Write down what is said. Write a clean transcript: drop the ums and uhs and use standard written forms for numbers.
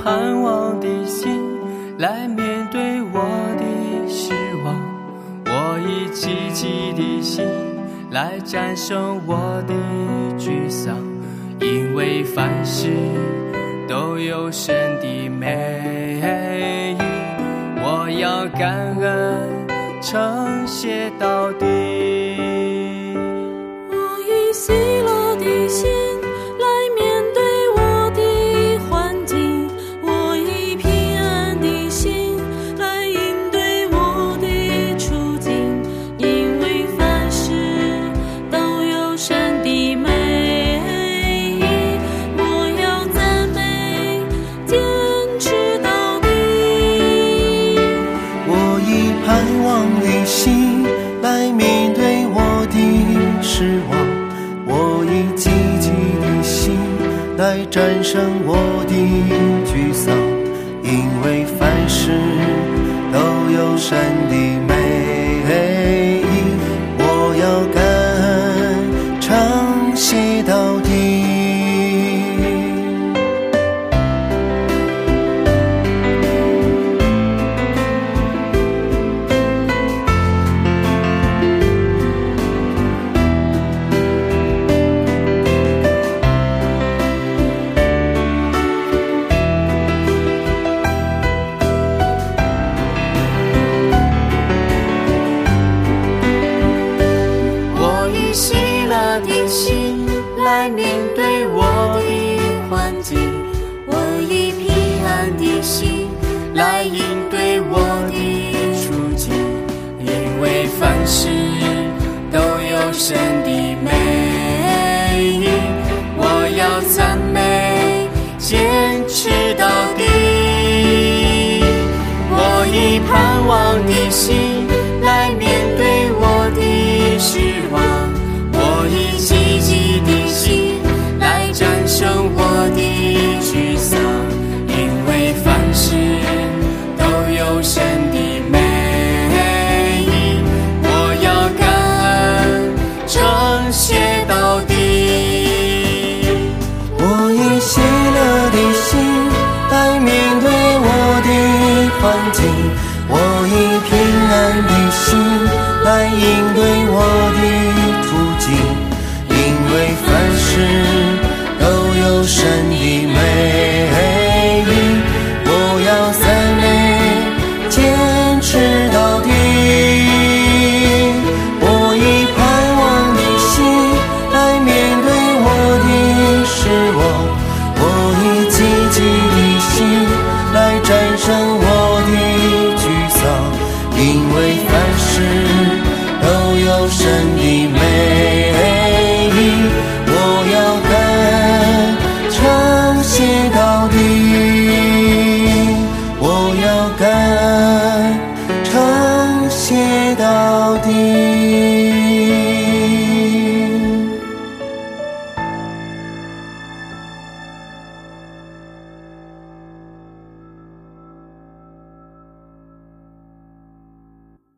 盼望的心来面对我的失望，我以积极的心来战胜我的沮丧，因为凡事都有神的美意，我要感恩称谢到底。 我以喜乐的心来面对我的环境，我以平安的心来应对我的处境，因为凡事都有神的美意，我要赞美坚持到底。 我以盼望的心来面对我的失望，我以积极的心来战胜我的沮丧，因为凡事都有神的美意，我要感恩称谢到底。 喜乐的心来面对我的环境，我以平安的心来应对我的处境，因为凡事都有神的美意，我要赞美坚持到底。我以盼望的心来面对我的失望，我以积极的心来战胜我的沮丧，因为凡事都有神的美意，我要感恩称谢到底。 我以喜乐的心来面对我的环境，我以平安的心来应对我的处境，因为凡事